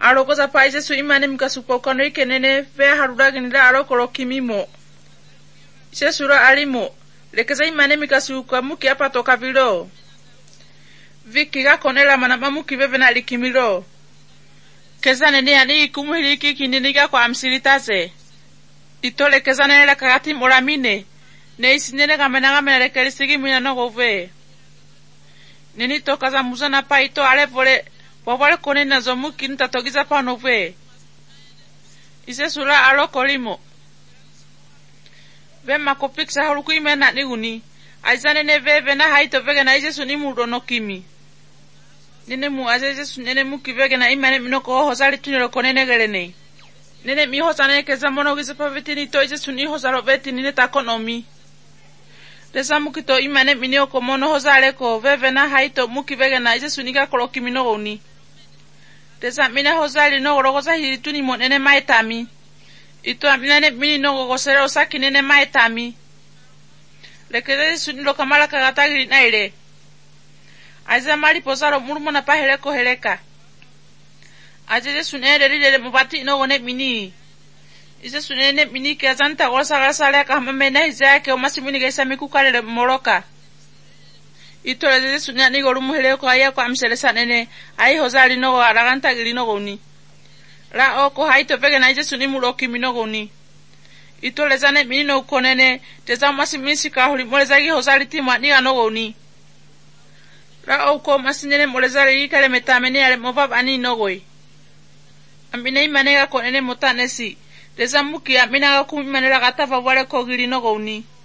Arokoza pa Yesu imane mikasupa ukano ikenene vea harudaginira arokoro kimimo. Yesu ra alimo. Lekeza imane mikasuka muki apa toka vilo. Viki ga konela manamamuki veve na likimilo. Keza nene yani kumuhiliki kininiga kwa amsilitaze. Itole keza nene la kagati moramine. Ne isinene gamena lekelisigi mina nogove. Nini tokaza muzana pa ito alevole. Wawale kone na zomuki nitatogiza pa nove. Ise sura alokolimo. Vema kopiksa haruku imena niguni. Aizane ne veve na haito vege na ise sunimu ronokimi. Nene mu azeze sunene muki vege na imane minoko hozali tuniro konene gelene. Nene mi hozane keza mono gise pa vetini to ise suni hozalo veti nine takonomi. Desa muki to imane minioko mono hozale ko veve na haito muki vege na ise suniga kolokimi no goni. Desa mina hozali no gorogoza hituni monene maetami. Ito aminane mini no gogosere osaki nene maetami. Lekeze sunilo kamala kagatagiri naire. Aiza mali posaro murumo na paheleko heleka. Ajeje sunere lile mubati no gone mini. Ise sunene mini ke azanta gosa gasa leka hamamena izake omasimini gesa mikukale moroka. Ito leze sunani gorumu heleko aya kwa amselesa nene ai hozali no araganta gili no goni. La oko haito pege na ije sunimu loki mino goni. Ito lezane mini no konene teza masimisi ka huli molezagi hozali timwa niga no goni. La oko masinene molezali ikale metamene ale mobab ani no goi. Amine imanega konene motanesi. Teza muki amina ga kumimanela gatafa wale kogili no goni.